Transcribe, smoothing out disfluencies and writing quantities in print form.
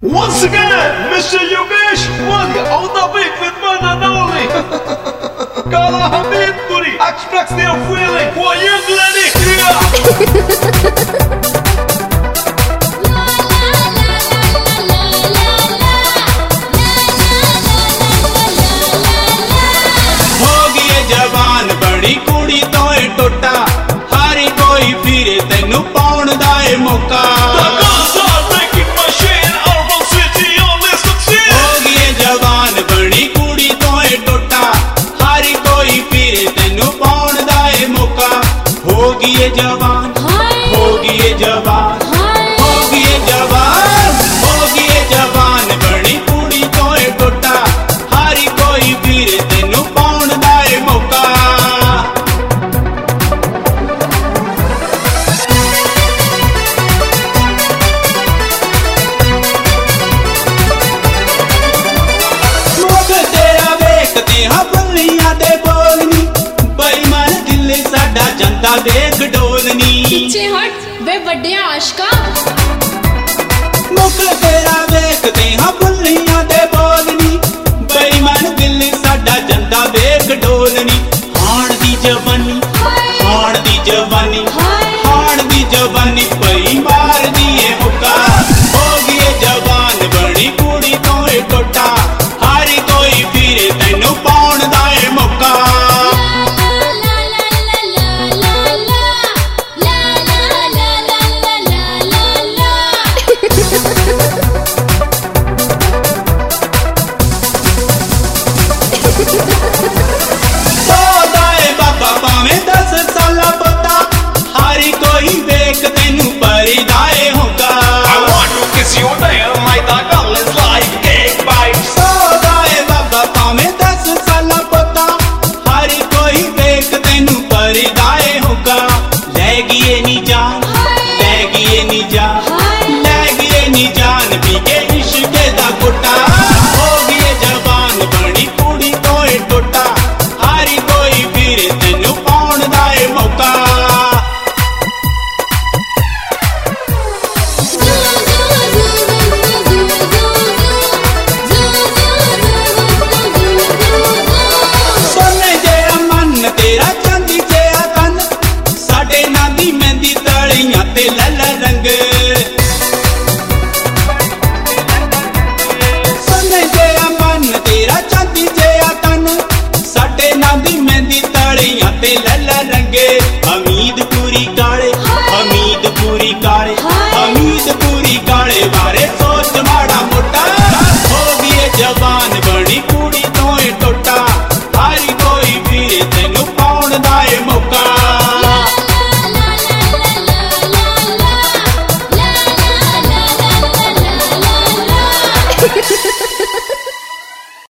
Once again, Mr. Yogesh Wali on the beat with one and only Kala Hamid Puri express their feeling for young lady here. बड़ी कुड़ी तो टोटा हारी कोई फिरे तेनू पाउण दा ए मौका होगी जवान बड़ी कुड़ी तो टोटा हारी कोई फिरे तेनू पाउण दा ए मौका होगी जवान होगी जवान होगी जवान होगी जवान बड़ी कुड़ी तो टोटा हारी कोई फिरे तेनू पाउण दा ए मौका पीछे हट वे वड्डिया आशका